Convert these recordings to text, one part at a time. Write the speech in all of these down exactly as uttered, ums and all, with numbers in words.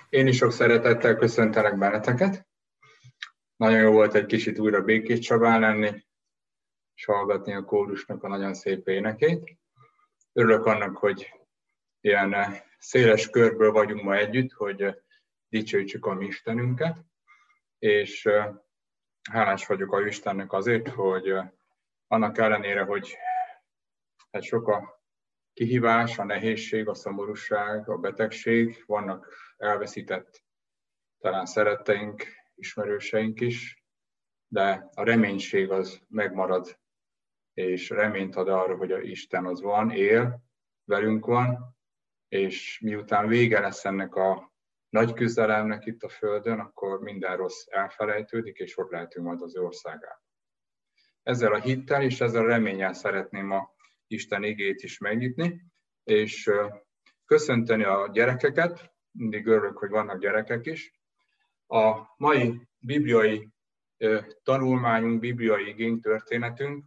Én is sok szeretettel köszöntelek benneteket. Nagyon jó volt egy kicsit újra Békés Csabán lenni, és hallgatni a kórusnak a nagyon szép énekét. Örülök annak, hogy ilyen széles körből vagyunk ma együtt, hogy dicsőítsük a mi Istenünket, és hálás vagyok a Istennek azért, hogy annak ellenére, hogy hát sok a kihívás, a nehézség, a szomorúság, a betegség, vannak elveszített talán szeretteink, ismerőseink is, de a reménység az megmarad, és reményt ad arra, hogy a Isten az van, él, velünk van, és miután vége lesz ennek a nagy küzdelemnek itt a Földön, akkor minden rossz elfelejtődik, és ott lehetünk majd az országában. Ezzel a hittel és ezzel a reménnyel szeretném a Isten igét is megnyitni, és köszönteni a gyerekeket, mindig örülök, hogy vannak gyerekek is. A mai bibliai tanulmányunk, bibliai igény történetünk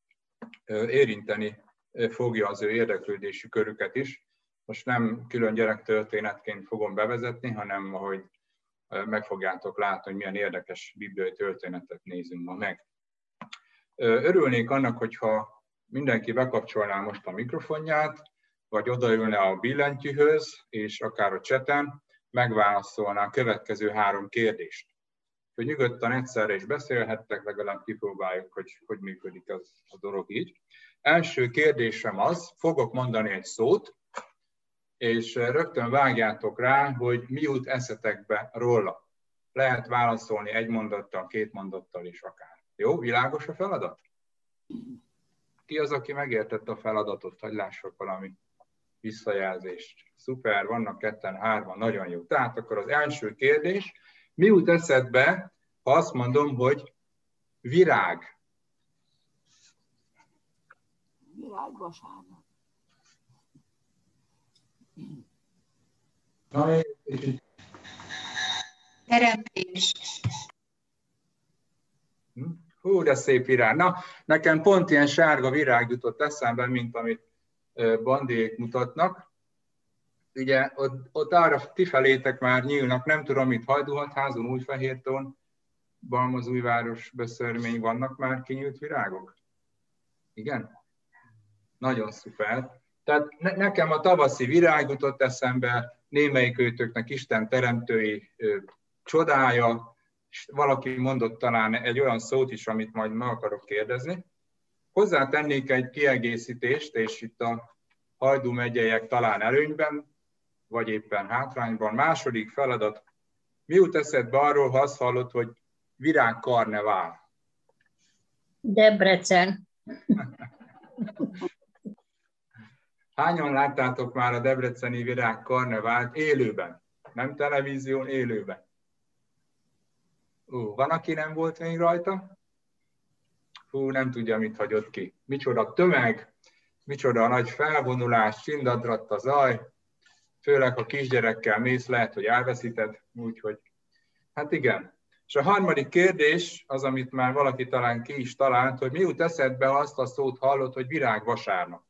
érinteni fogja az ő érdeklődési körüket is. Most nem külön gyerektörténetként fogom bevezetni, hanem ahogy meg fogjátok látni, hogy milyen érdekes bibliai történetet nézünk ma meg. Örülnék annak, hogyha mindenki bekapcsolná most a mikrofonját, vagy odaülne a billentyűhöz, és akár a cseten megválaszolná a következő három kérdést. Hogy nyugodtan egyszerre is beszélhettek, legalább kipróbáljuk, hogy hogy működik az a dolog így. Első kérdésem az, fogok mondani egy szót, és rögtön vágjátok rá, hogy mi jut eszetekbe róla. Lehet válaszolni egy mondattal, két mondattal is akár. Jó, világos a feladat? Ki az, aki megértette a feladatot, hogy lássak valami visszajelzést? Szuper, vannak ketten, hárman, nagyon jó. Tehát akkor az első kérdés, mi jut eszedbe, ha azt mondom, hogy virág? Virág vasárnap. Teremtés. Hú, de szép virág. Na, nekem pont ilyen sárga virág jutott eszembe, mint amit Bandiék mutatnak. Ugye ott, ott arra ti felétek már nyílnak, nem tudom, itt Hajdúhatházon, Újfehértón, Balmazújváros, Beszörmény, vannak már kinyílt virágok? Igen? Nagyon szuper. Tehát ne, nekem a tavaszi virág jutott eszembe, némelyik őtöknek Isten teremtői ö, csodája, és valaki mondott talán egy olyan szót is, amit majd meg akarok kérdezni. Hozzátennék egy kiegészítést, és itt a Hajdú megyeiek talán előnyben, vagy éppen hátrányban. Második feladat, mi jut eszedbe arról, ha azt hallod, hogy virágkarnevál? Debrecen. Hányan láttátok már a debreceni virágkarnevált élőben? Nem televízión, élőben. Ú, van, aki nem volt még rajta? Hú, nem tudja, mit hagyott ki. Micsoda tömeg, micsoda nagy felvonulás, csindadratt a zaj, főleg ha kisgyerekkel mész, lehet, hogy elveszíted, úgyhogy hát igen. És a harmadik kérdés, az, amit már valaki talán ki is talált, hogy mi jut eszedbe, azt a szót hallott, hogy virágvasárnap.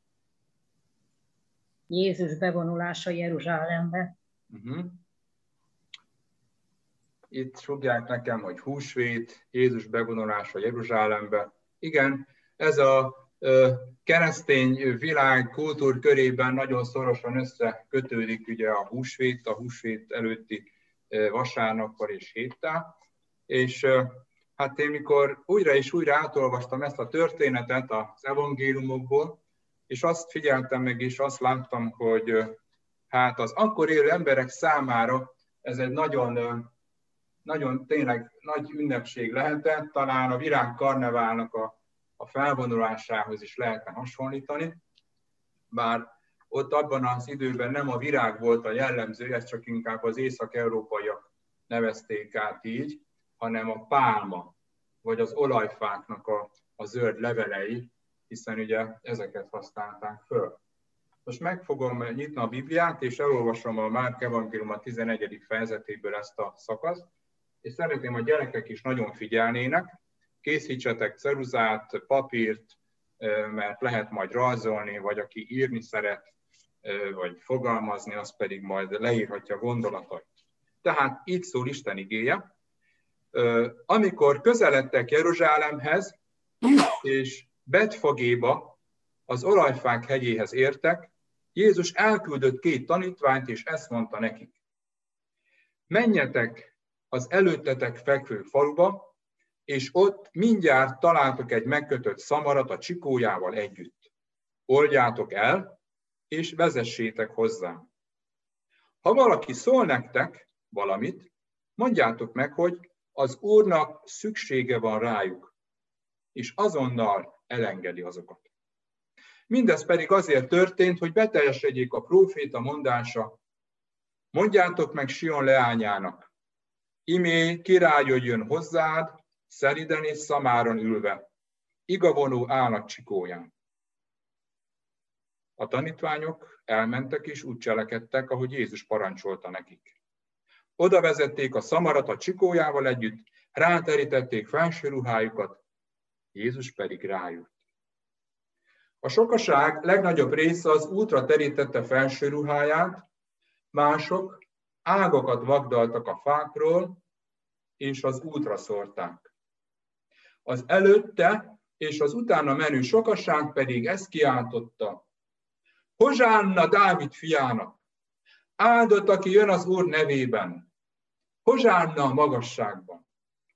Jézus bevonulása Jeruzsálembe. Uh-huh. Itt fogják nekem, hogy húsvét, Jézus bevonulása Jeruzsálembe. Igen, ez a ö, keresztény világ kultúr körében nagyon szorosan összekötődik ugye a húsvét, a húsvét előtti ö, vasárnappal és héttel. És ö, hát én mikor újra és újra átolvastam ezt a történetet az evangéliumokból, és azt figyeltem meg, és azt láttam, hogy hát az akkor élő emberek számára ez egy nagyon, nagyon tényleg nagy ünnepség lehetett, talán a virágkarneválnak a, a felvonulásához is lehetne hasonlítani, bár ott abban az időben nem a virág volt a jellemző, ezt csak inkább az észak-európaiak nevezték át így, hanem a pálma, vagy az olajfáknak a, a zöld levelei, hiszen ugye ezeket használták föl. Most meg fogom nyitni a Bibliát, és elolvasom a Márk evangélium a tizenegyedik fejezetéből ezt a szakaszt, és szeretném, a gyerekek is nagyon figyelnének, készítsetek ceruzát, papírt, mert lehet majd rajzolni, vagy aki írni szeret, vagy fogalmazni, az pedig majd leírhatja gondolatait. Tehát így szól Isten igéje. Amikor közeledtek Jeruzsálemhez, és Betfagéba, az olajfák hegyéhez értek, Jézus elküldött két tanítványt, és ezt mondta nekik. Menjetek az előttetek fekvő faluba, és ott mindjárt találtok egy megkötött szamarat a csikójával együtt. Oldjátok el, és vezessétek hozzám. Ha valaki szól nektek valamit, mondjátok meg, hogy az Úrnak szüksége van rájuk, és azonnal elengedi azokat. Mindez pedig azért történt, hogy beteljesedjék a próféta mondása. Mondjátok meg Sion leányának, imé király jöjjön hozzád, szeliden és szamáron ülve, igavonó állnak csikóján. A tanítványok elmentek és úgy cselekedtek, ahogy Jézus parancsolta nekik. Oda vezették a szamarat a csikójával együtt, ráterítették felső ruhájukat, Jézus pedig rájött. A sokaság legnagyobb része az útra terítette felső ruháját, mások ágakat vagdaltak a fákról, és az útra szórták. Az előtte és az utána menő sokaság pedig ezt kiáltotta. Hozsánna Dávid fiának! Áldott, aki jön az Úr nevében! Hozsánna a magasságban!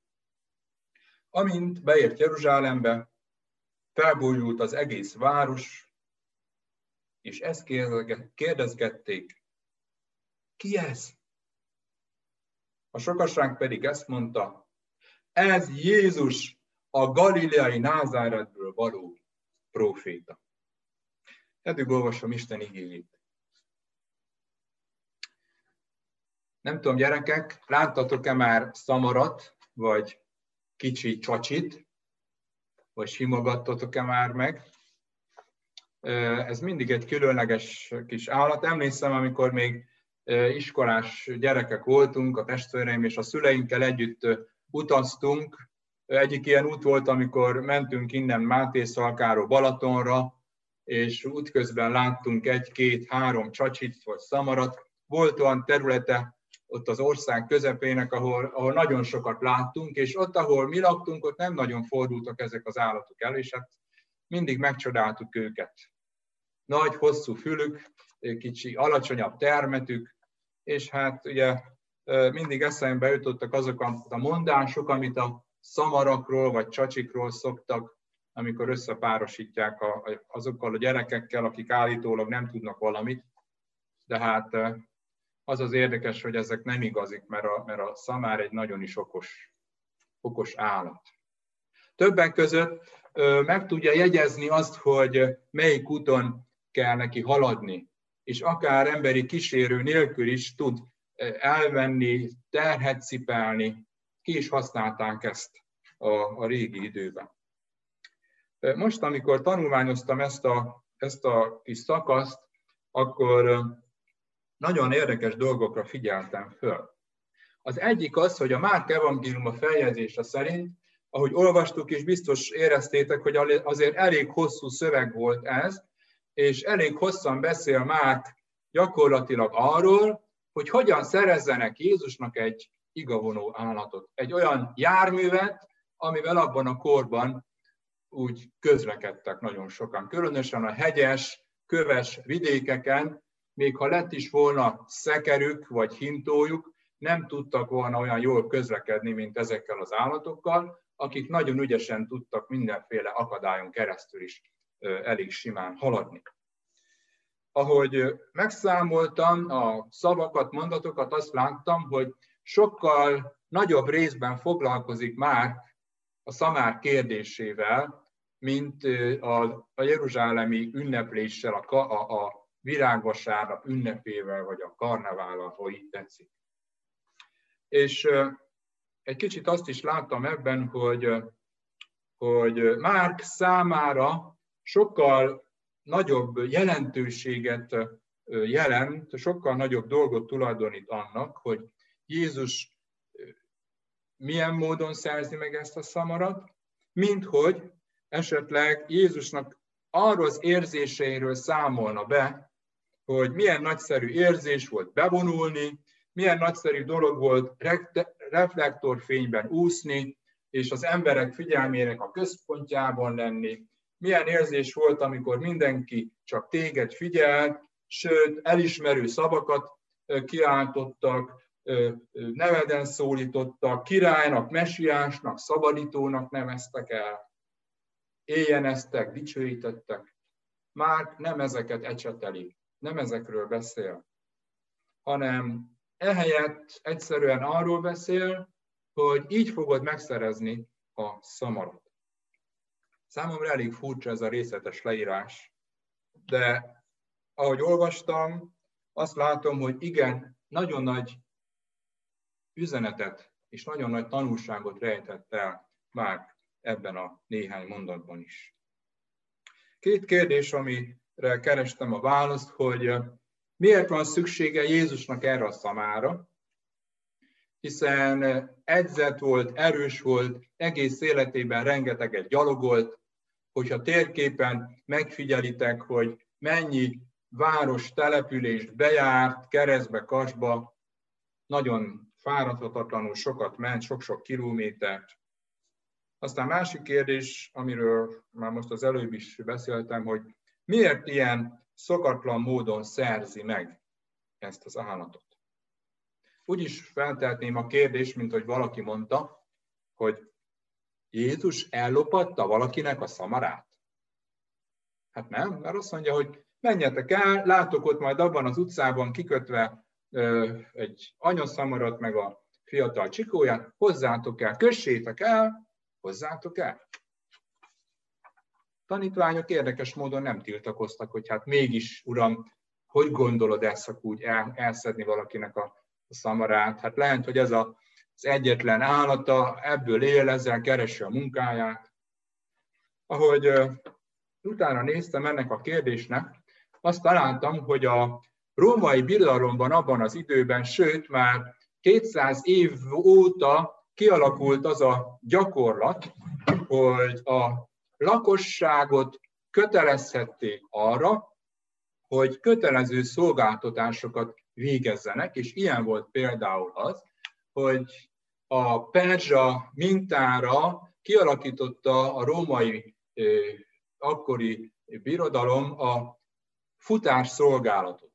Amint beért Jeruzsálembe, felbújult az egész város, és ezt kérdezgették. Ki ez? A sokaság pedig ezt mondta, ez Jézus, a galileai Názáretből való próféta. Eddig olvasom Isten igéjét. Nem tudom, gyerekek, láttatok-e már szamarat, vagy kicsi csacsit, vagy simogattatok-e már meg? Ez mindig egy különleges kis állat. Emlékszem, amikor még iskolás gyerekek voltunk, a testvéreim és a szüleinkkel együtt utaztunk. Egyik ilyen út volt, amikor mentünk innen Mátészalkáról Balatonra, és útközben láttunk egy-két-három csacsit vagy szamarat. Volt olyan területe ott az ország közepének, ahol, ahol nagyon sokat láttunk, és ott, ahol mi laktunk, ott nem nagyon fordultak ezek az állatok elő, és hát mindig megcsodáltuk őket. Nagy, hosszú fülük, kicsi, alacsonyabb termetük, és hát ugye mindig eszembe jutottak azok a mondások, amit a szamarakról vagy csacsikról szoktak, amikor összepárosítják a, azokkal a gyerekekkel, akik állítólag nem tudnak valamit. De hát az az érdekes, hogy ezek nem igazik, mert a, mert a szamár egy nagyon is okos, okos állat. Többek között meg tudja jegyezni azt, hogy melyik úton kell neki haladni, és akár emberi kísérő nélkül is tud elvenni, terhet cipelni. Ki is használták ezt a, a régi időben. Most, amikor tanulmányoztam ezt a, ezt a kis szakaszt, akkor nagyon érdekes dolgokra figyeltem föl. Az egyik az, hogy a Márk evangéliuma feljegyzése szerint, ahogy olvastuk is, biztos éreztétek, hogy azért elég hosszú szöveg volt ez, és elég hosszan beszél Márk gyakorlatilag arról, hogy hogyan szerezzenek Jézusnak egy igavonó állatot. Egy olyan járművet, amivel abban a korban úgy közlekedtek nagyon sokan. Különösen a hegyes, köves vidékeken, még ha lett is volna szekerük vagy hintójuk, nem tudtak volna olyan jól közlekedni, mint ezekkel az állatokkal, akik nagyon ügyesen tudtak mindenféle akadályon keresztül is elég simán haladni. Ahogy megszámoltam a szavakat, mondatokat, azt láttam, hogy sokkal nagyobb részben foglalkozik már a szamár kérdésével, mint a, a jeruzsálemi ünnepléssel, a, a, a virágvasárnap ünnepével, vagy a karnevállal, ha így tetszik. És egy kicsit azt is láttam ebben, hogy, hogy Márk számára sokkal nagyobb jelentőséget jelent, sokkal nagyobb dolgot tulajdonít annak, hogy Jézus milyen módon szerzi meg ezt a szamarat, mint hogy esetleg Jézusnak arról az érzéseiről számolna be, hogy milyen nagyszerű érzés volt bevonulni, milyen nagyszerű dolog volt reflektorfényben úszni, és az emberek figyelmének a központjában lenni. Milyen érzés volt, amikor mindenki csak téged figyelt, sőt, elismerő szavakat kiáltottak, neveden szólítottak, királynak, mesiásnak, szabadítónak neveztek el. Éjjeneztek, dicsőítettek. Márk nem ezeket ecseteli, nem ezekről beszél, hanem ehelyett egyszerűen arról beszél, hogy így fogod megszerezni a szamarat. Számomra elég furcsa ez a részletes leírás, de ahogy olvastam, azt látom, hogy igen, nagyon nagy üzenetet és nagyon nagy tanulságot rejtett el Márk ebben a néhány mondatban is. Két kérdés, amire kerestem a választ, hogy miért van szüksége Jézusnak erre a szamára, hiszen edzett volt, erős volt, egész életében rengeteget gyalogolt, hogyha térképen megfigyelitek, hogy mennyi város, települést bejárt, keresztbe, kasba, nagyon fáradhatatlanul sokat ment, sok-sok kilométert. Aztán másik kérdés, amiről már most az előbb is beszéltem, hogy miért ilyen szokatlan módon szerzi meg ezt az állatot. Úgy is feltehetném a kérdést, mint hogy valaki mondta, hogy Jézus ellopatta valakinek a szamarát. Hát nem, mert azt mondja, hogy menjetek el, látok ott majd abban az utcában kikötve ö, egy anyaszamarat, meg a fiatal csikóját, hozzátok el, kössétek el, hozzátok el. Tanítványok érdekes módon nem tiltakoztak, hogy hát mégis, uram, hogy gondolod ezt úgy el, elszedni valakinek a, a szamarát? Hát lehet, hogy ez a, az egyetlen állata, ebből él, ezzel keresi a munkáját. Ahogy ö, utána néztem ennek a kérdésnek, azt találtam, hogy a római birodalomban abban az időben, sőt már kétszáz év óta kialakult az a gyakorlat, hogy a lakosságot kötelezhették arra, hogy kötelező szolgáltatásokat végezzenek, és ilyen volt például az, hogy a perzsa mintára kialakította a római eh, akkori birodalom a futásszolgálatot.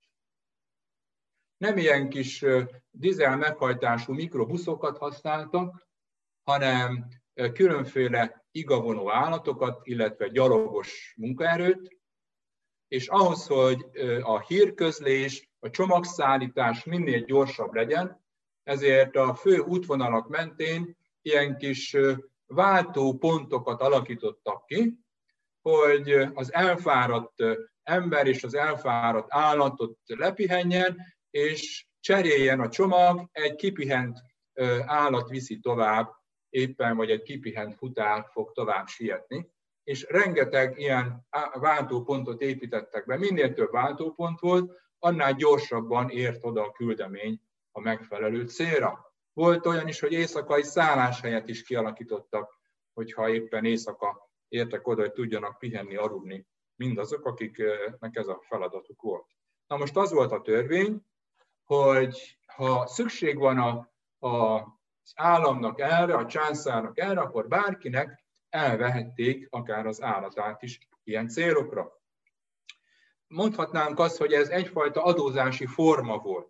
Nem ilyen kis dízel meghajtású mikrobuszokat használtak, hanem különféle igavonó állatokat, illetve gyalogos munkaerőt, és ahhoz, hogy a hírközlés, a csomagszállítás minél gyorsabb legyen, ezért a fő útvonalak mentén ilyen kis váltópontokat alakítottak ki, hogy az elfáradt ember és az elfáradt állatot lepihenjen, és cseréljen a csomag, egy kipihent állat viszi tovább, éppen vagy egy kipihent futár fog tovább sietni. És rengeteg ilyen váltópontot építettek be. Minél több váltópont volt, annál gyorsabban ért oda a küldemény a megfelelő célra. Volt olyan is, hogy éjszakai szálláshelyet is kialakítottak, hogyha éppen éjszaka értek oda, hogy tudjanak pihenni, aludni mindazok, akiknek ez a feladatuk volt. Na most az volt a törvény, hogy ha szükség van a, a, az államnak erre, a császárnak erre, akkor bárkinek elvehették akár az állatát is ilyen célokra. Mondhatnánk azt, hogy ez egyfajta adózási forma volt,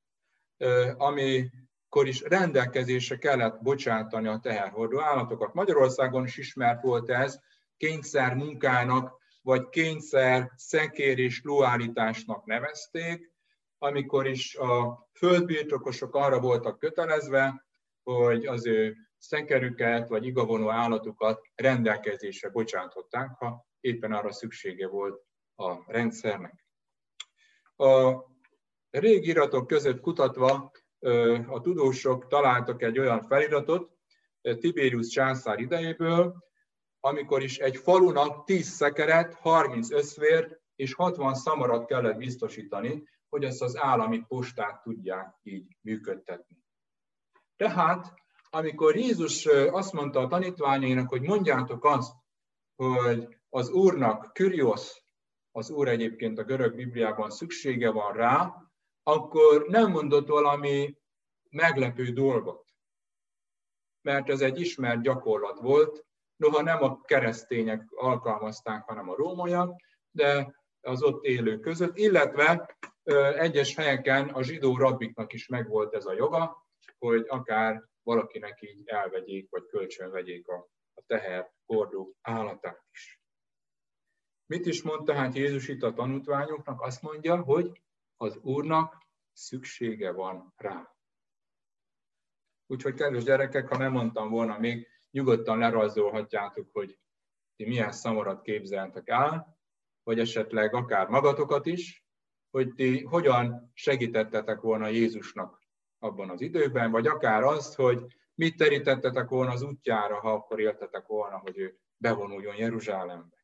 amikor is rendelkezésre kellett bocsátani a teherhordó állatokat. Magyarországon is ismert volt ez, kényszer munkának, vagy kényszer szekér és lóállításnak nevezték, amikor is a földbirtokosok arra voltak kötelezve, hogy az ő szekerüket vagy igavonó állatukat rendelkezésre bocsátották, ha éppen arra szüksége volt a rendszernek. A régi iratok között kutatva a tudósok találtak egy olyan feliratot Tiberius császár idejéből, amikor is egy falunak tíz szekeret, harminc összvért és hatvan szamarat kellett biztosítani, hogy ezt az állami postát tudják így működtetni. Tehát, amikor Jézus azt mondta a tanítványainak, hogy mondjátok azt, hogy az Úrnak, Kyrios, az Úr egyébként a görög Bibliában szüksége van rá, akkor nem mondott valami meglepő dolgot. Mert ez egy ismert gyakorlat volt, noha nem a keresztények alkalmazták, hanem a rómaiak, de az ott élők között, illetve egyes helyeken a zsidó rabbiknak is megvolt ez a joga, hogy akár valakinek így elvegyék, vagy kölcsönvegyék a, a teherhordó állatát is. Mit is mond tehát Jézus itt a tanítványoknak? Azt mondja, hogy az Úrnak szüksége van rá. Úgyhogy, kedves gyerekek, ha nem mondtam volna még, nyugodtan lerajzolhatjátok, hogy ti milyen szamarat képzeltek el, vagy esetleg akár magatokat is, hogy ti hogyan segítettetek volna Jézusnak abban az időben, vagy akár azt, hogy mit terítettetek volna az útjára, ha akkor éltetek volna, hogy ő bevonuljon Jeruzsálembe.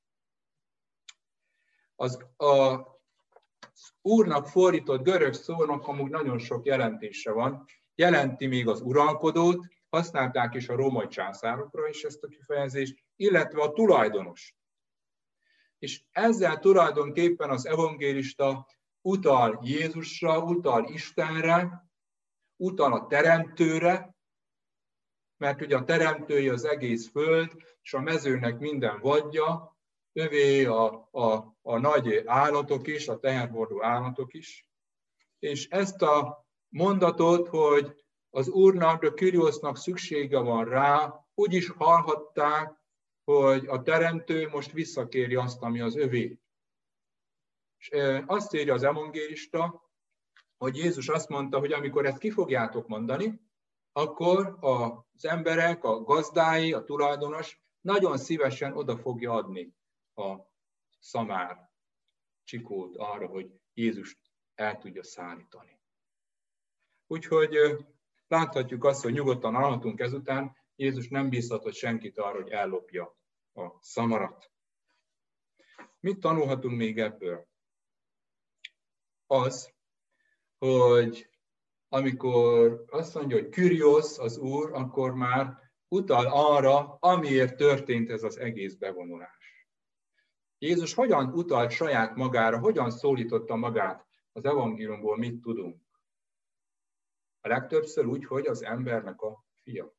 Az, a, az Úrnak fordított görög szónak amúgy nagyon sok jelentése van. Jelenti még az uralkodót, használták is a római császárokra is ezt a kifejezést, illetve a tulajdonost. És ezzel tulajdonképpen az evangélista utal Jézusra, utal Istenre, utal a Teremtőre, mert ugye a Teremtője az egész föld, és a mezőnek minden vadja, övé a, a, a nagy állatok is, a teherhordó állatok is. És ezt a mondatot, hogy az Úrnak, a Kyriosnak szüksége van rá, úgy is hallhatták, hogy a Teremtő most visszakéri azt, ami az övé. És azt írja az evangélista, hogy Jézus azt mondta, hogy amikor ezt ki fogjátok mondani, akkor az emberek, a gazdái, a tulajdonos nagyon szívesen oda fogja adni a szamár csikót arra, hogy Jézust el tudja szállítani. Úgyhogy láthatjuk azt, hogy nyugodtan alhatunk ezután, Jézus nem bízhatott senkit arra, hogy ellopja a szamarat. Mit tanulhatunk még ebből? Az, hogy amikor azt mondja, hogy Kyrios az Úr, akkor már utal arra, amiért történt ez az egész bevonulás. Jézus hogyan utalt saját magára, hogyan szólította magát az evangéliumból, mit tudunk? A legtöbbször úgy, hogy az embernek a fia.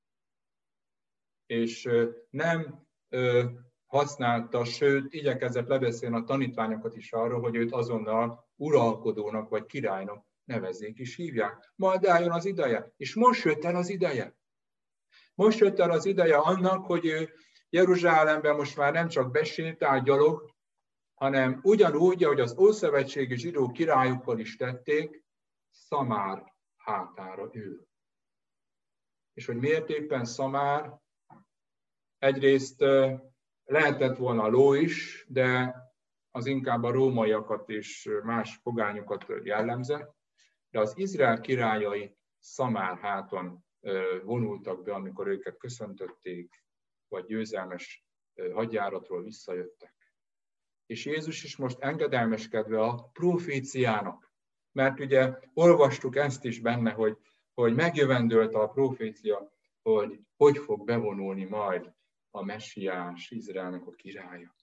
És nem használta, sőt, igyekezett lebeszélni a tanítványokat is arról, hogy őt azonnal uralkodónak vagy királynak nevezzék és hívják. Majd eljön az ideje. És most jött el az ideje. Most jött el az ideje annak, hogy ő Jeruzsálemben most már nem csak besétál, gyalog, hanem ugyanúgy, ahogy az ószövetségi zsidó királyokkal is tették, Szamár hátára ül. És hogy miért éppen Szamár? Egyrészt lehetett volna ló is, de az inkább a rómaiakat és más pogányokat jellemzett, de az Izrael királyai Szamár háton vonultak be, amikor őket köszöntötték, vagy győzelmes hadjáratról visszajöttek. És Jézus is most engedelmeskedve a proféciának, mert ugye olvastuk ezt is benne, hogy, hogy megjövendölt a profécia, hogy hogy fog bevonulni majd a messiás, Izraelnek a királya.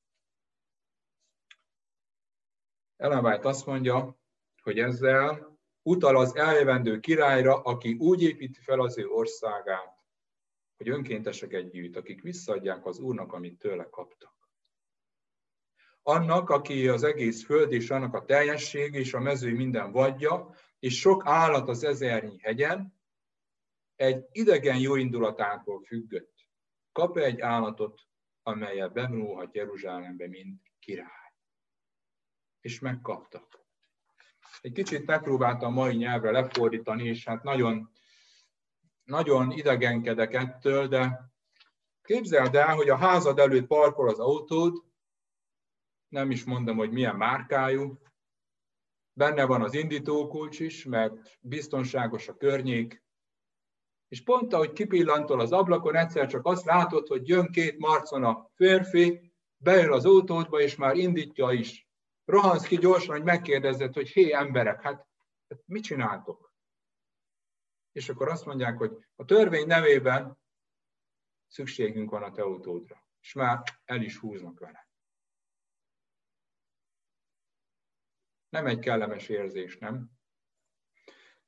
Ellen White azt mondja, hogy ezzel utal az eljövendő királyra, aki úgy építi fel az ő országát, hogy önkénteseket gyűjt, akik visszaadják az Úrnak, amit tőle kaptak. Annak, aki az egész föld és annak a teljesség és a mező minden vadja, és sok állat az ezernyi hegyen, egy idegen jóindulatától függött. Kap egy állatot, amellyel bevonulhat Jeruzsálembe, mint király. És megkaptak. Egy kicsit megpróbáltam mai nyelvre lefordítani, és hát nagyon, nagyon idegenkedek ettől, de képzeld el, hogy a házad előtt parkol az autód, nem is mondom, hogy milyen márkájú, benne van az indítókulcs is, mert biztonságos a környék, és pont ahogy kipillantol az ablakon, egyszer csak azt látod, hogy jön két marcona férfi, bejön az autódba, és már indítja is. Rohansz ki gyorsan, hogy megkérdezed, hogy hé, emberek, hát, hát mit csináltok? És akkor azt mondják, hogy a törvény nevében szükségünk van a te autódra. És már el is húznak vele. Nem egy kellemes érzés, nem?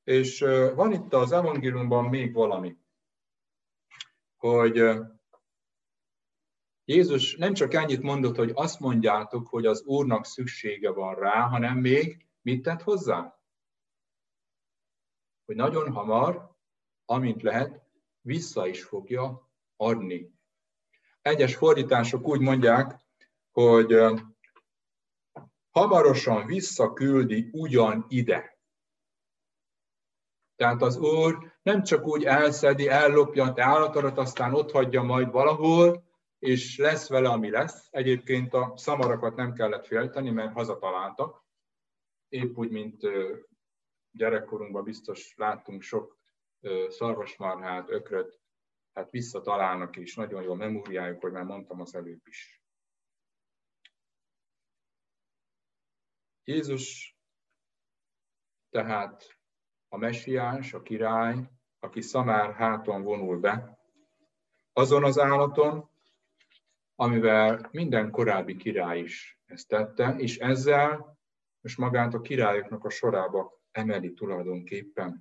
És van itt az evangéliumban még valami, hogy Jézus nem csak ennyit mondott, hogy azt mondjátok, hogy az Úrnak szüksége van rá, hanem még mit tett hozzá? Hogy nagyon hamar, amint lehet, vissza is fogja adni. Egyes fordítások úgy mondják, hogy hamarosan visszaküldi ugyan ide. Tehát az Úr nem csak úgy elszedi, ellopja a te állatodat, aztán ott hagyja majd valahol, és lesz vele, ami lesz. Egyébként a szamarakat nem kellett félteni, mert hazataláltak. Épp úgy, mint gyerekkorunkban biztos láttunk sok szarvasmarhát, ökröt, hát visszatalálnak, és nagyon jó memóriájuk, hogy már mondtam az előbb is. Jézus tehát a mesiás, a király, aki szamár háton vonul be, azon az állaton, amivel minden korábbi király is ezt tette, és ezzel most magát a királyoknak a sorába emeli tulajdonképpen.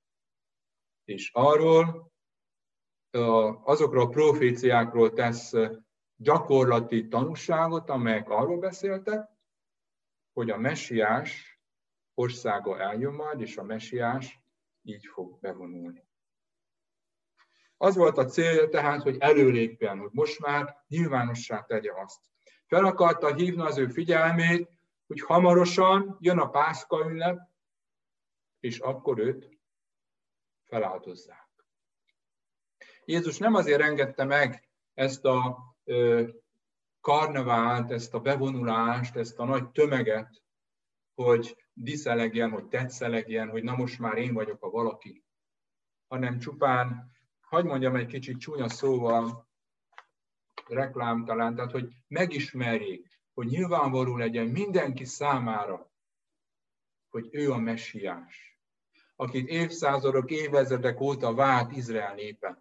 És arról, azokról a proféciákról tesz gyakorlati tanúságot, amelyek arról beszéltek, hogy a mesiás országa eljön majd, és a mesiás így fog bevonulni. Az volt a célja tehát, hogy előlépjen, hogy most már nyilvánossá tegye azt. Fel akarta hívni az ő figyelmét, hogy hamarosan jön a Pászka ünnep, és akkor őt feláldozzák. Jézus nem azért engedte meg ezt a ö, karnevált, ezt a bevonulást, ezt a nagy tömeget, hogy diszelegjen, hogy tetszelegjen, hogy na most már én vagyok a valaki, hanem csupán, hadd mondjam egy kicsit csúnya szóval, reklámtalán, tehát hogy megismerjék, hogy nyilvánvaló legyen mindenki számára, hogy ő a messiás, akit évszázadok, évezredek óta várt Izrael népe.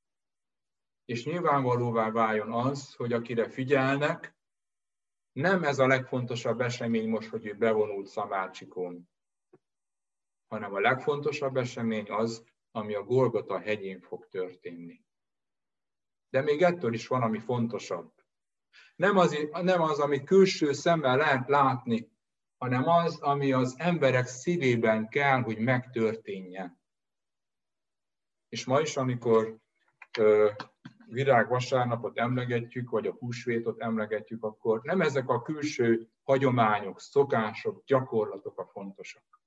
És nyilvánvalóvá váljon az, hogy akire figyelnek, nem ez a legfontosabb esemény most, hogy ő bevonult Szamárcsikón, hanem a legfontosabb esemény az, ami a Golgota hegyén fog történni. De még ettől is van, ami fontosabb. Nem az, nem az, amit külső szemmel lehet látni, hanem az, ami az emberek szívében kell, hogy megtörténjen. És ma is, amikor ö, virágvasárnapot emlegetjük, vagy a húsvétot emlegetjük, akkor nem ezek a külső hagyományok, szokások, gyakorlatok a fontosak,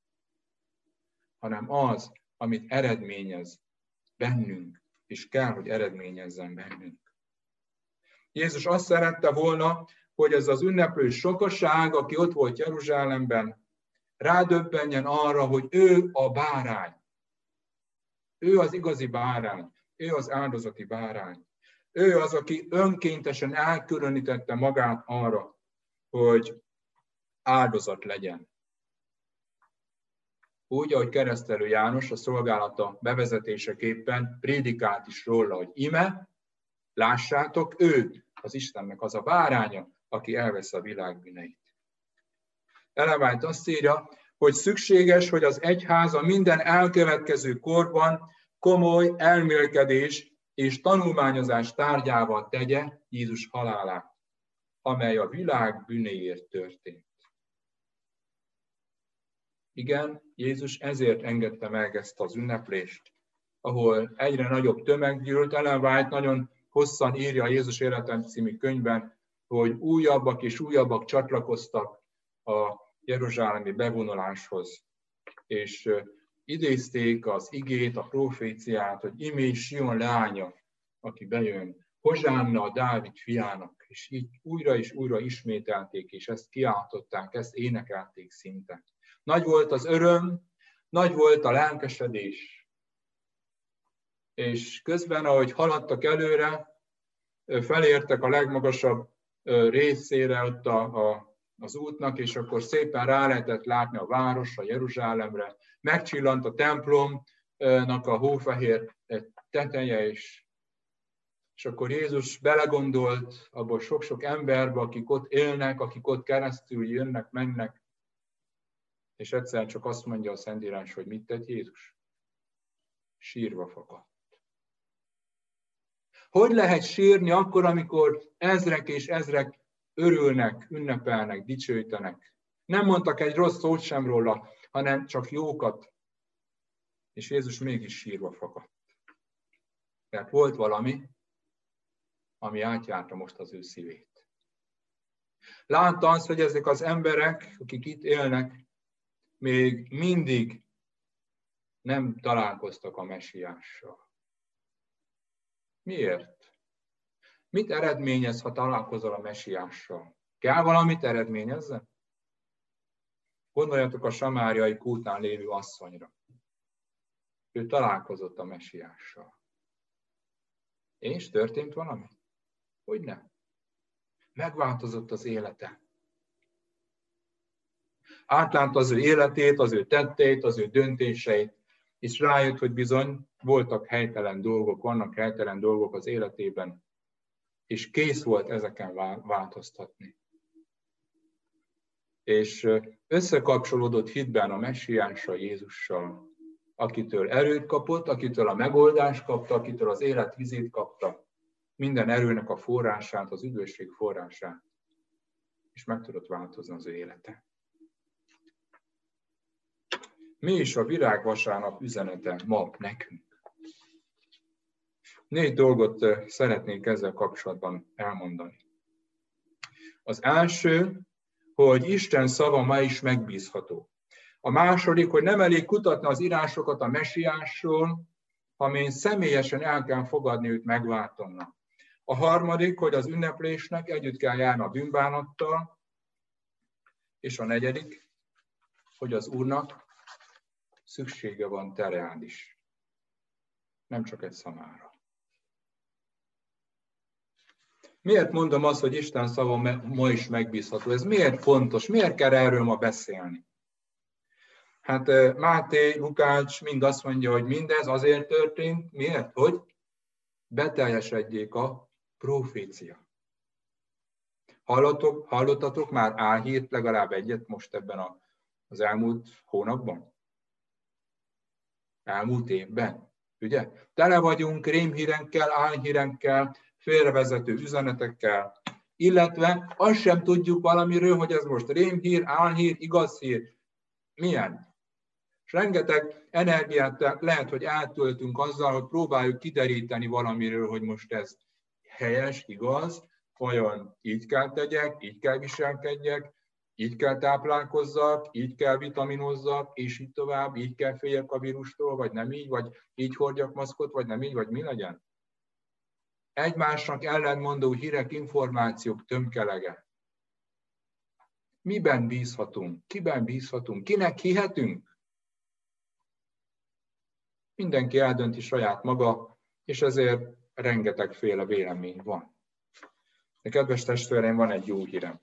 hanem az, amit eredményez bennünk, és kell, hogy eredményezzen bennünk. Jézus azt szerette volna, hogy ez az ünneplő sokaság, aki ott volt Jeruzsálemben, rádöbbenjen arra, hogy ő a bárány. Ő az igazi bárány. Ő az áldozati bárány. Ő az, aki önkéntesen elkülönítette magát arra, hogy áldozat legyen. Úgy, ahogy Keresztelő János a szolgálata bevezetéseképpen prédikált is róla, hogy ime, lássátok, ő az Istennek az a báránya, aki elvesz a világ bűneit. Ellen White azt írja, hogy szükséges, hogy az egyház a minden elkövetkező korban komoly elmélkedés és tanulmányozás tárgyával tegye Jézus halálát, amely a világ bűnéért történt. Igen, Jézus ezért engedte meg ezt az ünneplést, ahol egyre nagyobb tömeg gyűlt. Ellen White nagyon hosszan írja a Jézus Életem című könyvben, hogy újabbak és újabbak csatlakoztak a jeruzsálemi bevonuláshoz, és idézték az igét, a proféciát, hogy imé Sion leánya, aki bejön, Hozsánna a Dávid fiának, és így újra és újra ismételték, és ezt kiáltották, ezt énekelték szinte. Nagy volt az öröm, nagy volt a lelkesedés, és közben, ahogy haladtak előre, felértek a legmagasabb részére ott a, a, az útnak, és akkor szépen rá lehetett látni a városra, Jeruzsálemre, megcsillant a templomnak a hófehér teteje, és, és akkor Jézus belegondolt abból sok-sok emberbe, akik ott élnek, akik ott keresztül jönnek, mennek, És egyszer csak azt mondja a Szentírás, hogy mit tett Jézus? Sírva fakadt. Hogy lehet sírni akkor, amikor ezrek és ezrek örülnek, ünnepelnek, dicsőítenek? Nem mondtak egy rossz szót sem róla, hanem csak jókat. És Jézus mégis sírva fakadt. Tehát volt valami, ami átjárta most az ő szívét. Látta azt, hogy ezek az emberek, akik itt élnek, még mindig nem találkoztak a mesiással. Miért? Mit eredményez, ha találkozol a mesiással? Kell valamit eredményezzen? Gondoljatok a samáriai kútnál lévő asszonyra. Ő találkozott a mesiással. És történt valami? Hogyne? Megváltozott az élete. Átlátta az ő életét, az ő tetteit, az ő döntéseit, és rájött, hogy bizony voltak helytelen dolgok, vannak helytelen dolgok az életében, és kész volt ezeken változtatni. És összekapcsolódott hitben a messiással, Jézussal, akitől erőt kapott, akitől a megoldást kapta, akitől az élet vizét kapta, minden erőnek a forrását, az üdvösség forrását, és meg tudott változni az ő élete. Mi is a virágvasárnap üzenete ma nekünk? Négy dolgot szeretnék ezzel kapcsolatban elmondani. Az első, hogy Isten szava ma is megbízható. A második, hogy nem elég kutatni az írásokat a mesiásról, hanem személyesen el kell fogadni őt megváltónak. A harmadik, hogy az ünneplésnek együtt kell járni a bűnbánattal, és a negyedik, hogy az Úrnak szüksége van te rád is, nem csak egy szamára. Miért mondom azt, hogy Isten szava ma is megbízható? Ez miért fontos? Miért kell erről ma beszélni? Hát Máté, Lukács mind azt mondja, hogy mindez azért történt. Miért? Hogy beteljesedjék a profécia. Hallottatok, hallottatok már álhírt legalább egyet most ebben a, az elmúlt hónapban? Elmúlt évben, ugye? Tele vagyunk rémhírenkkel, álhírenkkel, félrevezető üzenetekkel, illetve azt sem tudjuk valamiről, hogy ez most rémhír, álhír, igaz hír. Milyen? És rengeteg energiát lehet, hogy eltöltünk azzal, hogy próbáljuk kideríteni valamiről, hogy most ez helyes, igaz, vajon így kell tegyek, így kell viselkedjek, így kell táplálkozzak, így kell vitaminozzak, és így tovább, így kell féljek a vírustól, vagy nem így, vagy így hordjak maszkot, vagy nem így, vagy mi legyen. Egymásnak ellentmondó hírek, információk tömkelege. Miben bízhatunk? Kiben bízhatunk? Kinek hihetünk? Mindenki eldönti saját maga, és ezért rengetegféle vélemény van. De kedves testvéreim, van egy jó hírem.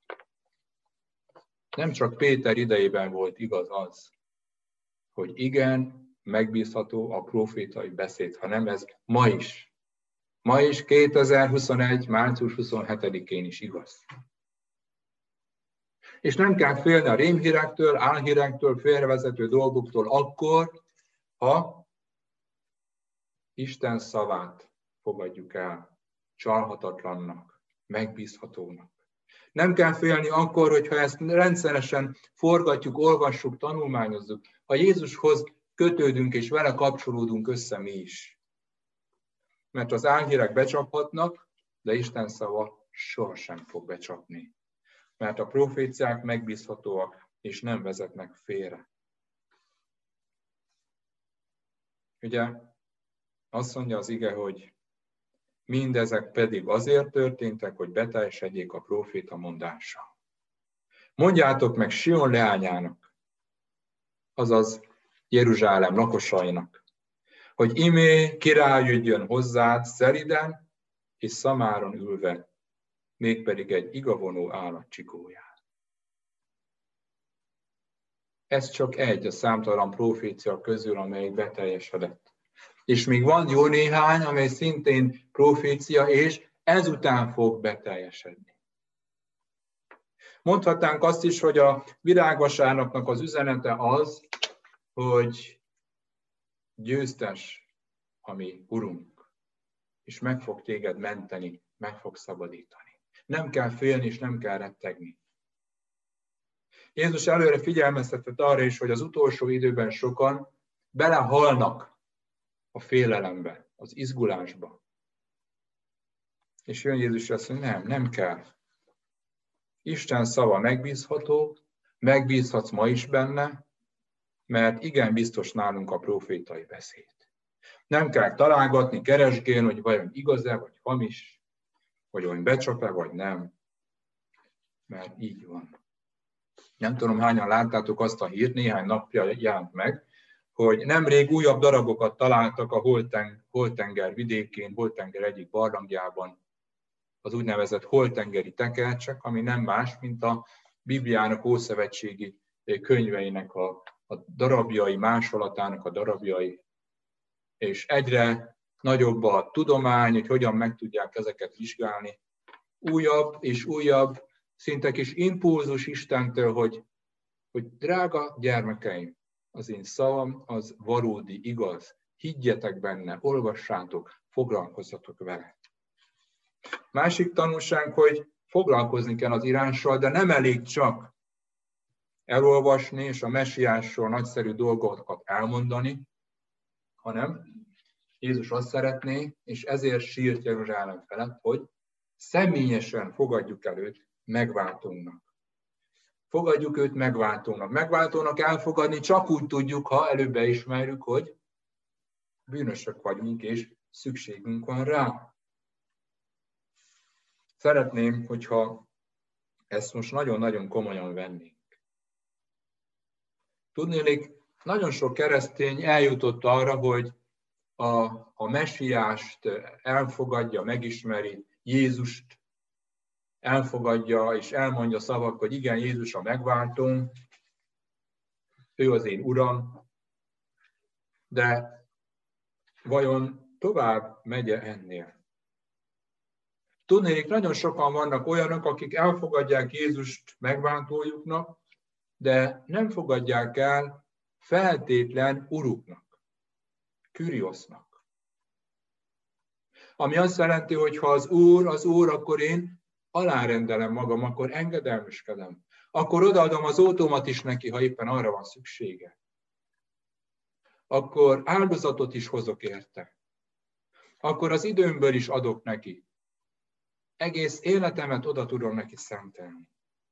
Nem csak Péter idejében volt igaz az, hogy igen, megbízható a profétai beszéd, hanem ez ma is. Ma is kétezer-huszonegy. március huszonhetedikén is igaz. És nem kell félni a rémhírektől, álhírektől, félrevezető dolgoktól akkor, ha Isten szavát fogadjuk el csalhatatlannak, megbízhatónak. Nem kell félni akkor, hogyha ezt rendszeresen forgatjuk, olvassuk, tanulmányozzuk. Ha Jézushoz kötődünk és vele kapcsolódunk össze mi is. Mert az álhírek becsaphatnak, de Isten szava sohasem fog becsapni. Mert a proféciák megbízhatóak és nem vezetnek félre. Ugye azt mondja az ige, hogy mindezek pedig azért történtek, hogy beteljesedjék a próféta mondása. Mondjátok meg Sion leányának, azaz Jeruzsálem lakosainak, hogy imé király jöjjön hozzád szeriden és szamáron ülve, mégpedig egy igavonó állat csikóján. Ez csak egy a számtalan profécia közül, amely beteljesedett. És még van jó néhány, amely szintén profécia, és ezután fog beteljesedni. Mondhatnánk azt is, hogy a virágvasárnapnak az üzenete az, hogy győztes a mi Urunk, és meg fog téged menteni, meg fog szabadítani. Nem kell félni, és nem kell rettegni. Jézus előre figyelmeztetett arra is, hogy az utolsó időben sokan belehalnak a félelembe, az izgulásba. És jön Jézus, azt mondja, nem, nem kell. Isten szava megbízható, megbízhatsz ma is benne, mert igen biztos nálunk a profétai beszéd. Nem kell találgatni, keresgélni, hogy vajon igaz-e, vagy hamis, hogy olyan becsap-e, vagy nem, mert így van. Nem tudom, hányan láttátok azt a hírt, néhány napja jelent meg, hogy nemrég újabb darabokat találtak a Holtenger vidékén, Holtenger egyik barlangjában, az úgynevezett holtengeri tekercsek, ami nem más, mint a Bibliának ószövetségi könyveinek a, a darabjai, másolatának a darabjai, és egyre nagyobb a tudomány, hogy hogyan meg tudják ezeket vizsgálni. Újabb és újabb, szinte kis impulzus Istentől, hogy, hogy drága gyermekeim, az én szavam az valódi, igaz. Higgyetek benne, olvassátok, foglalkozzatok vele. Másik tanulság, hogy foglalkozni kell az írással, de nem elég csak elolvasni és a mesiásról nagyszerű dolgokat elmondani, hanem Jézus azt szeretné, és ezért sírt Jeruzsálem felett, hogy személyesen fogadjuk el őt megváltónak. Fogadjuk őt megváltónak. Megváltónak elfogadni csak úgy tudjuk, ha előbb beismerjük, hogy bűnösök vagyunk, és szükségünk van rá. Szeretném, hogyha ezt most nagyon-nagyon komolyan vennénk. Tudnélik, nagyon sok keresztény eljutott arra, hogy a, a mesiást elfogadja, megismeri, Jézust elfogadja, és elmondja szavak, hogy igen, Jézus a megváltóm, ő az én Uram, de vajon tovább megye ennél? Tudnék, nagyon sokan vannak olyanok, akik elfogadják Jézust megváltójuknak, de nem fogadják el feltétlen uruknak, Küriosznak. Ami azt jelenti, hogy ha az Úr, az Úr, akkor én alárendelem magam, akkor engedelmeskedem. Akkor odaadom az ótomat is neki, ha éppen arra van szüksége. Akkor áldozatot is hozok érte. Akkor az időmből is adok neki. Egész életemet oda tudom neki szentelni.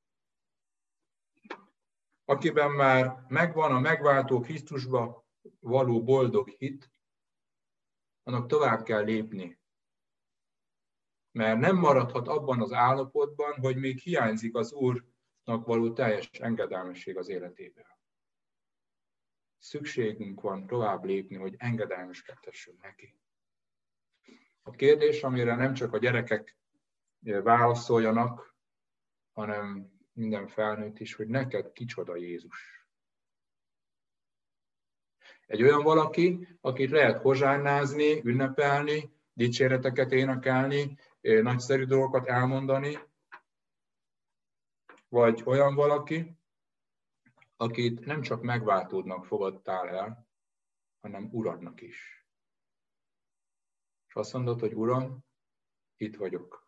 Akiben már megvan a megváltó Krisztusba való boldog hit, annak tovább kell lépni. Mert nem maradhat abban az állapotban, hogy még hiányzik az Úrnak való teljes engedelmesség az életéből. Szükségünk van tovább lépni, hogy engedelmeskedhessünk neki. A kérdés, amire nem csak a gyerekek válaszoljanak, hanem minden felnőtt is, hogy neked kicsoda Jézus. Egy olyan valaki, akit lehet hozsánnázni, ünnepelni, dicséreteket énekelni, nagyszerű dolgokat elmondani, vagy olyan valaki, akit nem csak megváltódnak fogadtál el, hanem Uradnak is. És azt mondod, hogy Uram, itt vagyok.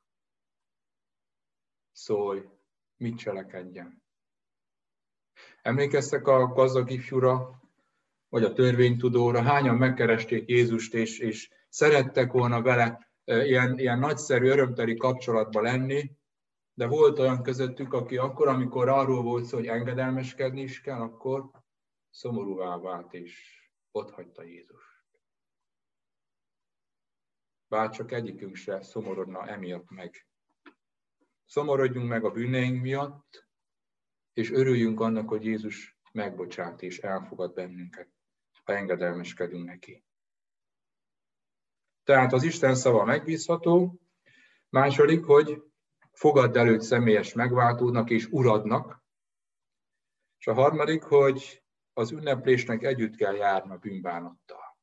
Szólj, mit cselekedjem. Emlékeztek a gazdag ifjúra, vagy a törvénytudóra, hányan megkeresték Jézust, és, és szerettek volna vele ilyen, ilyen nagyszerű, örömteli kapcsolatba lenni, de volt olyan közöttük, aki akkor, amikor arról volt szó, hogy engedelmeskedni is kell, akkor szomorúvá vált, és otthagyta Jézust. Bár csak egyikünk se szomorodna emiatt meg. Szomorodjunk meg a bűneink miatt, és örüljünk annak, hogy Jézus megbocsát és elfogad bennünket, ha engedelmeskedünk neki. Tehát az Isten szava megbízható. Második, hogy fogadd előtt személyes megváltónak és uradnak. És a harmadik, hogy az ünneplésnek együtt kell járni a bűnbánattal.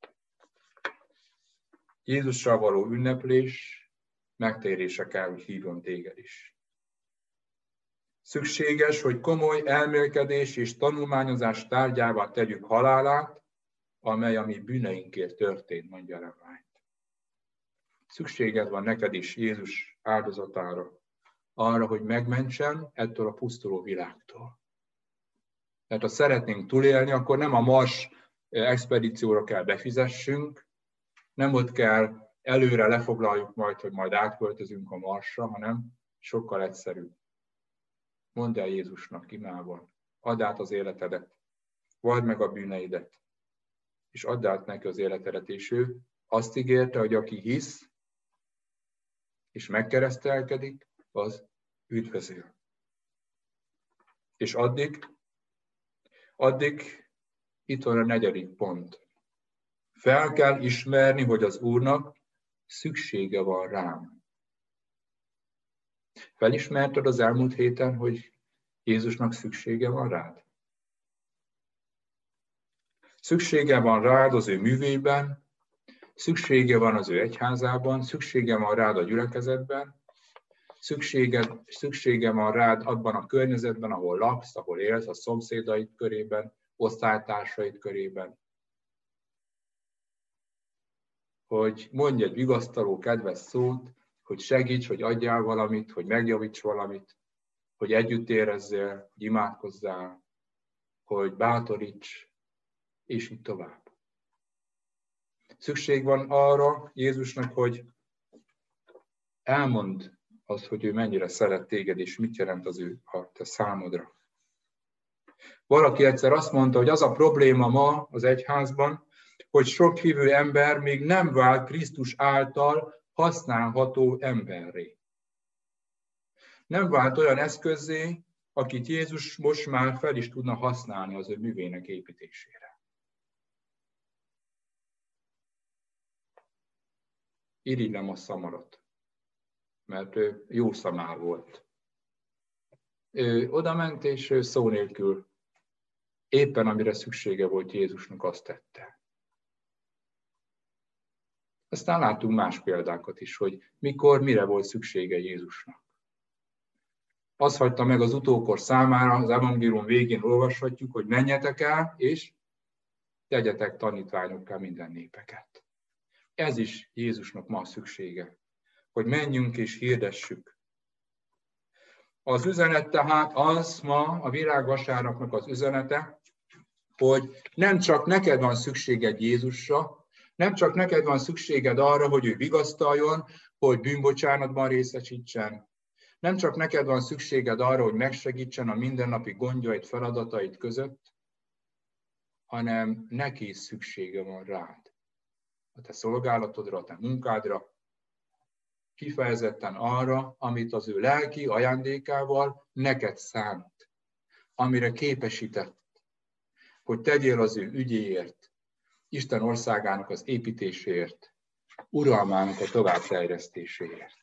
Jézussal való ünneplés megtérése kell, hogy hívjon téged is. Szükséges, hogy komoly elmélkedés és tanulmányozás tárgyává tegyük halálát, amely a mi bűneinkért történt, mondja Levány. Szükséged van neked is Jézus áldozatára, arra, hogy megmentsen ettől a pusztuló világtól. Tehát ha szeretnénk túlélni, akkor nem a Mars expedícióra kell befizessünk, nem ott kell előre lefoglaljuk majd, hogy majd átköltözünk a Marsra, hanem sokkal egyszerűbb. Mondd el Jézusnak imában, add át az életedet, vald meg a bűneidet, és add át neki az életedet, és ő azt ígérte, hogy aki hisz, és megkeresztelkedik, az üdvözül. És addig, addig itt van a negyedik pont. Fel kell ismerni, hogy az Úrnak szüksége van rám. Felismerted az elmúlt héten, hogy Jézusnak szüksége van rád? Szüksége van rád az ő művében, szüksége van az ő egyházában, szüksége van rád a gyülekezetben, szüksége, szüksége van rád abban a környezetben, ahol laksz, ahol élsz, a szomszédaid körében, osztálytársaid körében. Hogy mondj egy vigasztaló, kedves szót, hogy segíts, hogy adjál valamit, hogy megjavíts valamit, hogy együtt érezzél, hogy imádkozzál, hogy bátoríts, és így tovább. Szükség van arra Jézusnak, hogy elmondd azt, hogy ő mennyire szeret téged, és mit jelent az ő a te számodra. Valaki egyszer azt mondta, hogy az a probléma ma az egyházban, hogy sok hívő ember még nem vált Krisztus által használható emberré. Nem vált olyan eszközzé, akit Jézus most már fel is tudna használni az ő művének építésére. Irigylem a szamarat, mert ő jó szamár volt. Ő odament, és ő szó nélkül éppen amire szüksége volt Jézusnak, azt tette. Aztán látunk más példákat is, hogy mikor, mire volt szüksége Jézusnak. Azt hagyta meg az utókor számára, az evangélium végén olvashatjuk, hogy menjetek el, és tegyetek tanítványokká minden népeket. Ez is Jézusnak ma szüksége, hogy menjünk és hirdessük. Az üzenet tehát az ma, a világvasárnapnak az üzenete, hogy nem csak neked van szükséged Jézusra, nem csak neked van szükséged arra, hogy ő vigasztaljon, hogy bűnbocsánatban részesítsen. Nem csak neked van szükséged arra, hogy megsegítsen a mindennapi gondjaid, feladatait között, hanem neki is szüksége van rád. A te szolgálatodra, a te munkádra, kifejezetten arra, amit az ő lelki ajándékával neked szánt, amire képesített, hogy tegyél az ő ügyéért, Isten országának az építéséért, uralmának a továbbterjesztéséért.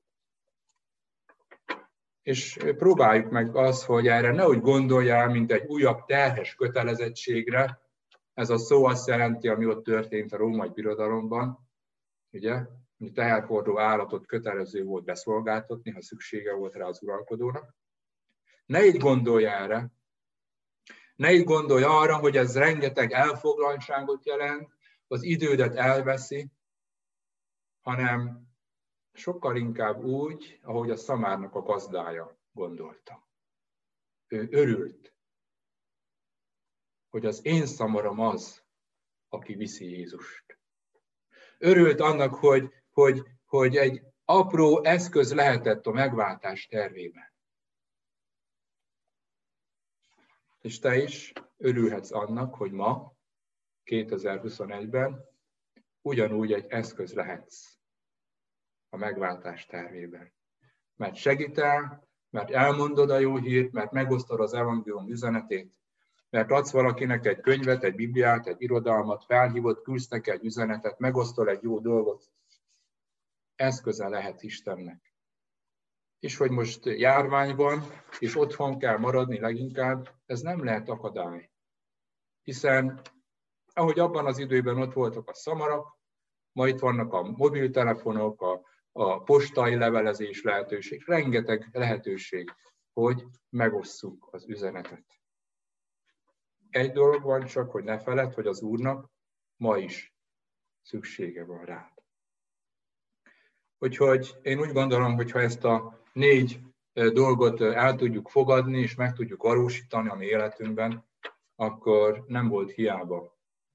És próbáljuk meg azt, hogy erre nehogy gondoljál, mint egy újabb terhes kötelezettségre. Ez a szó azt jelenti, ami ott történt a római birodalomban, ugye? Hogy teherhordó állatot kötelező volt beszolgáltatni, ha szüksége volt rá az uralkodónak. Ne így gondolj erre. Ne így gondolj arra, hogy ez rengeteg elfoglaltságot jelent, az idődet elveszi, hanem sokkal inkább úgy, ahogy a szamárnak a gazdája gondolta. Ő örült, hogy az én szamarom az, aki viszi Jézust. Örült annak, hogy, hogy, hogy egy apró eszköz lehetett a megváltás tervében. És te is örülhetsz annak, hogy ma, kétezer-huszonegyben ugyanúgy egy eszköz lehetsz a megváltás tervében. Mert segítel, mert elmondod a jó hírt, mert megosztod az evangélium üzenetét, mert adsz valakinek egy könyvet, egy bibliát, egy irodalmat, felhívod, küldsz neki egy üzenetet, megosztol egy jó dolgot. Eszköze lehet Istennek. És hogy most járvány van, és otthon kell maradni leginkább, ez nem lehet akadály. Hiszen ahogy abban az időben ott voltak a szamarak, ma itt vannak a mobiltelefonok, a, a postai levelezés lehetőség, rengeteg lehetőség. hogy megosszuk az üzenetet. Egy dolog van csak, hogy ne feledd, hogy az Úrnak ma is szüksége van rád. Úgyhogy én úgy gondolom, hogy ha ezt a négy dolgot el tudjuk fogadni, és meg tudjuk valósítani a mi életünkben, akkor nem volt hiába,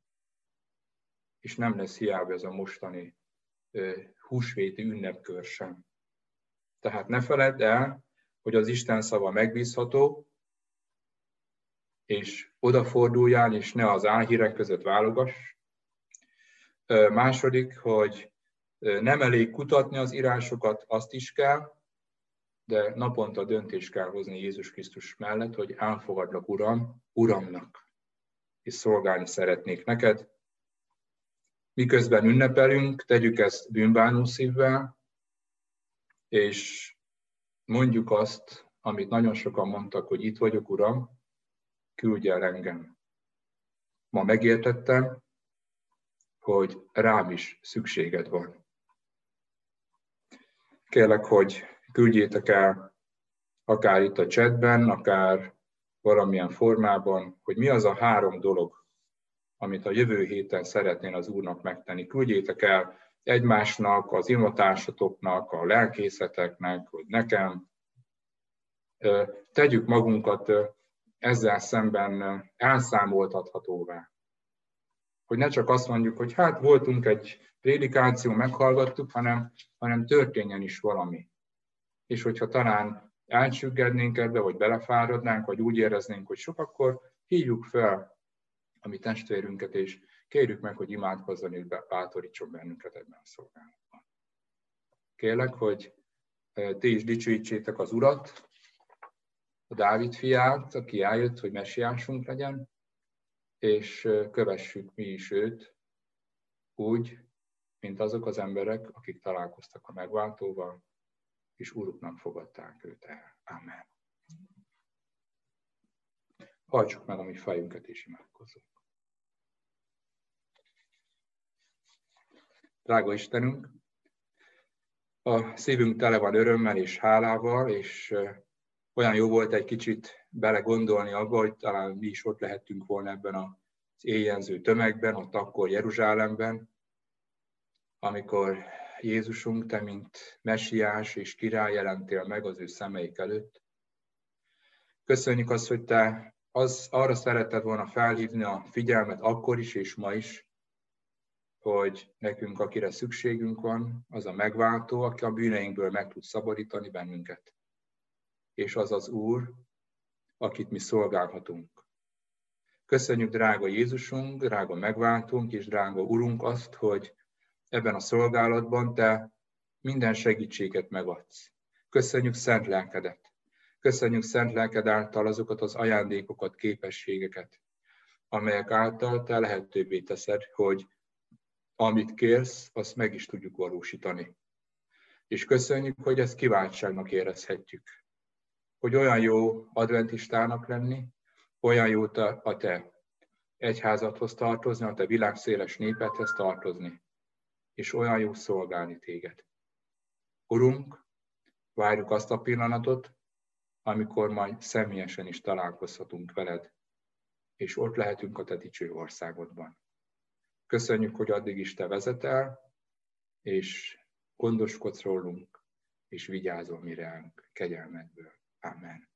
és nem lesz hiába ez a mostani húsvéti ünnepkör sem. Tehát ne feledd el, hogy az Isten szava megbízható, és odaforduljál, és ne az álhírek között válogass. Második, hogy nem elég kutatni az írásokat, azt is kell, de naponta döntést kell hozni Jézus Krisztus mellett, hogy elfogadlak, Uram, Uramnak, és szolgálni szeretnék neked. Miközben ünnepelünk, tegyük ezt bűnbánó szívvel, és mondjuk azt, amit nagyon sokan mondtak, hogy itt vagyok, Uram, küldj el engem. Ma megértettem, hogy rám is szükséged van. Kérlek, hogy küldjétek el akár itt a chatben, akár valamilyen formában, hogy mi az a három dolog, amit a jövő héten szeretnén az Úrnak megtenni. Küldjétek el egymásnak, az imatársatoknak, a lelkészeteknek, hogy nekem. Tegyük magunkat ezzel szemben elszámoltathatóvá. Hogy ne csak azt mondjuk, hogy hát voltunk egy prédikáció, meghallgattuk, hanem, hanem történjen is valami. És hogyha talán elcsüggednénk ebbe, vagy belefáradnánk, vagy úgy éreznénk, hogy sok, akkor hívjuk fel a mi testvérünket, és kérjük meg, hogy imádkozzon és bátorítson bennünket ebben a szolgálatban. Kérlek, hogy ti is dicsőítsétek az Urat, a Dávid fiát, aki eljött, hogy messiásunk legyen, és kövessük mi is őt úgy, mint azok az emberek, akik találkoztak a megváltóval, és Uruknak fogadták őt el. Amen. Hajtsuk meg a mi fejünket és imádkozzunk. Drága Istenünk, a szívünk tele van örömmel és hálával, és olyan jó volt egy kicsit belegondolni abba, hogy talán mi is ott lehettünk volna ebben az éjjelző tömegben, ott akkor Jeruzsálemben, amikor Jézusunk, te mint messiás és király jelentél meg az ő szemeik előtt. Köszönjük azt, hogy te az, arra szeretted volna felhívni a figyelmet akkor is és ma is, hogy nekünk, akire szükségünk van, az a megváltó, aki a bűneinkből meg tud szabadítani bennünket. És az az Úr, akit mi szolgálhatunk. Köszönjük, drága Jézusunk, drága megváltunk és drága Urunk azt, hogy ebben a szolgálatban te minden segítséget megadsz. Köszönjük szent lelkedet. Köszönjük szent lelked által azokat az ajándékokat, képességeket, amelyek által te lehetővé teszed, hogy amit kérsz, azt meg is tudjuk valósítani. És köszönjük, hogy ezt kiváltságnak érezhetjük. Hogy olyan jó adventistának lenni, olyan jó a te egyházadhoz tartozni, a te világszéles népedhez tartozni, és olyan jó szolgálni téged. Urunk, várjuk azt a pillanatot, amikor majd személyesen is találkozhatunk veled, és ott lehetünk a te dicső országodban. Köszönjük, hogy addig is te vezetel, és gondoskodsz rólunk, és vigyázol mi ránk kegyelmedből. Amen.